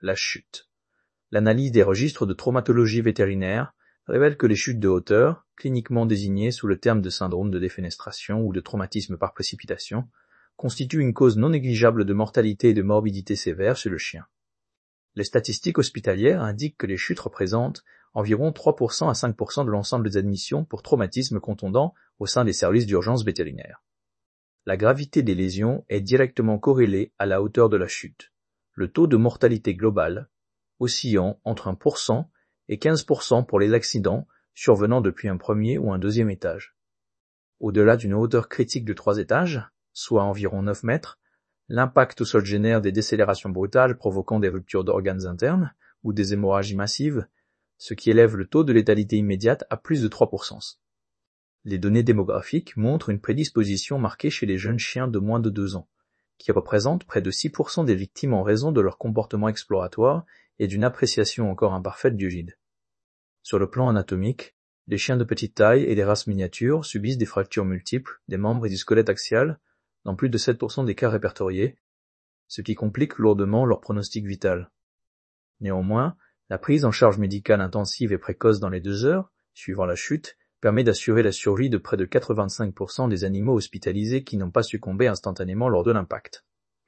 la chute. L'analyse des registres de traumatologie vétérinaire révèle que les chutes de hauteur, cliniquement désignées sous le terme de syndrome de défenestration ou de traumatisme par précipitation, constituent une cause non négligeable de mortalité et de morbidité sévère chez le chien. Les statistiques hospitalières indiquent que les chutes représentent environ 3% à 5% de l'ensemble des admissions pour traumatisme contondant au sein des services d'urgence vétérinaire. La gravité des lésions est directement corrélée à la hauteur de la chute. Le taux de mortalité globale oscillant entre 1% et 15% pour les accidents survenant depuis un premier ou un deuxième étage. Au-delà d'une hauteur critique de 3 étages, soit environ 9 mètres, l'impact au sol génère des décélérations brutales provoquant des ruptures d'organes internes ou des hémorragies massives, ce qui élève le taux de létalité immédiate à plus de 3%. Les données démographiques montrent une prédisposition marquée chez les jeunes chiens de moins de 2 ans, qui représentent près de 6% des victimes en raison de leur comportement exploratoire et d'une appréciation encore imparfaite du gîte. Sur le plan anatomique, les chiens de petite taille et les races miniatures subissent des fractures multiples des membres et du squelette axial dans plus de 7% des cas répertoriés, ce qui complique lourdement leur pronostic vital. Néanmoins, la prise en charge médicale intensive et précoce dans les 2 heures, suivant la chute, permet d'assurer la survie de près de 85% des animaux hospitalisés qui n'ont pas succombé instantanément lors de l'impact.